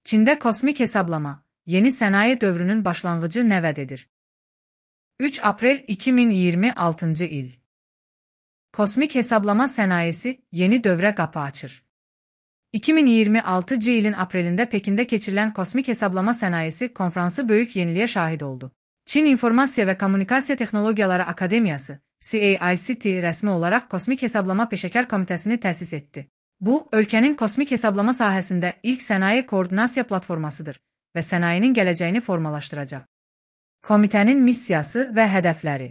Çində kosmik hesablama, yeni sənaye dövrünün başlanğıcı nə vəd edir? 3 aprel 2026 il. Kosmik hesablama sənayesi yeni dövrə qapı açır. 2026 ilin aprelində Pekində keçirilən Kosmik Hesablama Sənayesi konfransı böyük yeniliyə şahid oldu. Çin İnformasiya və Kommunikasiya Texnologiyaları Akademiyası, CAICT rəsmi olaraq Kosmik Hesablama Peşəkar Komitəsini təsis etdi. Bu, ölkənin kosmik hesablama sahəsində ilk sənaye koordinasiya platformasıdır və sənayenin gələcəyini formalaşdıracaq. Komitənin missiyası və hədəfləri.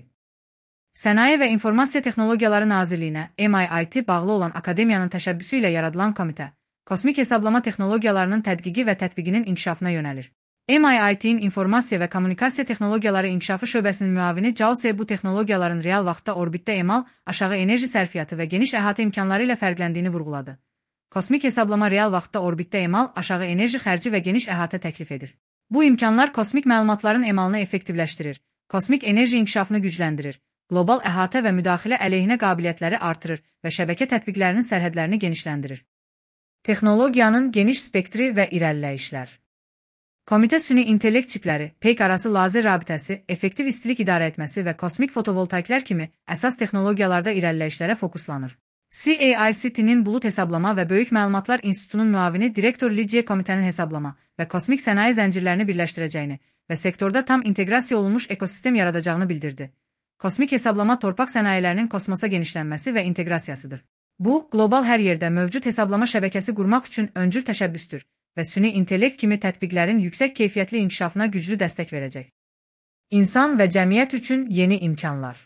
Sənaye və İnformasiya Texnologiyaları Nazirliyinə MIT bağlı olan akademiyanın təşəbbüsü ilə yaradılan komitə, kosmik hesablama texnologiyalarının tədqiqi və tətbiqinin inkişafına yönəlir. MIT-in İnformasiya və Kommunikasiya Texnologiyaları İnkişafı şöbəsinin müavini Zhao Ze bu texnologiyaların real vaxtda orbitdə emal, aşağı enerji sərfiyyatı və geniş əhatə imkanları ilə fərqləndiyini vurğuladı. Kosmik hesablama real vaxtda orbitdə emal, aşağı enerji xərci və geniş əhatə təklif edir. Bu imkanlar kosmik məlumatların emalını effektivləşdirir, kosmik enerji inkişafını gücləndirir, qlobal əhatə və müdaxilə əleyhinə qabiliyyətləri artırır və şəbəkə tətbiqlərinin sərhədlərini genişləndirir. Texnologiyanın geniş spektri və irəliləyişlər. Komitə süni intellekt çipləri, peyk arası lazer rabitəsi, effektiv istilik idarə etməsi və kosmik fotovoltaiklər kimi əsas texnologiyalarda irəliləyişlərə fokuslanır. CAICT-nin Bulut Hesablama və Böyük Məlumatlar İnstitutunun müavini direktor Li Jie komitənin hesablama və kosmik sənaye zəncirlərini birləşdirəcəyini və sektorda tam inteqrasiya olunmuş ekosistem yaradacağını bildirdi. Kosmik hesablama torpaq sənayelərinin kosmosa genişlənməsi və inteqrasiyasıdır. Bu, qlobal hər yerdə mövcud hesablama şəbəkəsi qurmaq üçün öncül təşəbbüsdür və süni intellekt kimi tətbiqlərin yüksək keyfiyyətli inkişafına güclü dəstək verəcək. İnsan və cəmiyyət üçün yeni imkanlar.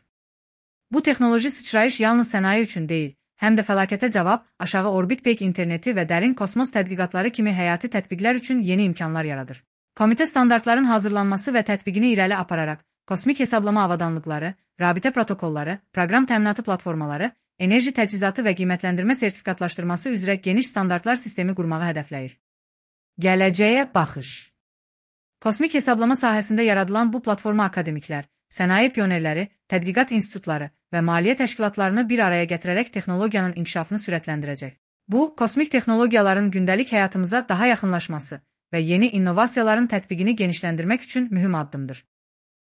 Bu texnoloji sıçrayış yalnız sənaye üçün deyil, həm də fəlakətə cavab, aşağı orbit peyk interneti və dərin kosmos tədqiqatları kimi həyati tətbiqlər üçün yeni imkanlar yaradır. Komitə standartların hazırlanması və tətbiqini irəli apararaq, kosmik hesablama avadanlıqları, rabitə protokolları, proqram təminatı platformaları, enerji təchizatı və qiymətləndirmə sertifikatlaşdırması üzrə geniş standartlar sistemi qurmağı hədəfləyir. Gələcəyə baxış. Kosmik hesablama sahəsində yaradılan bu platforma akademiklər, sənaye pionerləri, tədqiqat institutları və maliyyə təşkilatlarını bir araya gətirərək texnologiyanın inkişafını sürətləndirəcək. Bu, kosmik texnologiyaların gündəlik həyatımıza daha yaxınlaşması və yeni innovasiyaların tətbiqini genişləndirmək üçün mühüm addımdır.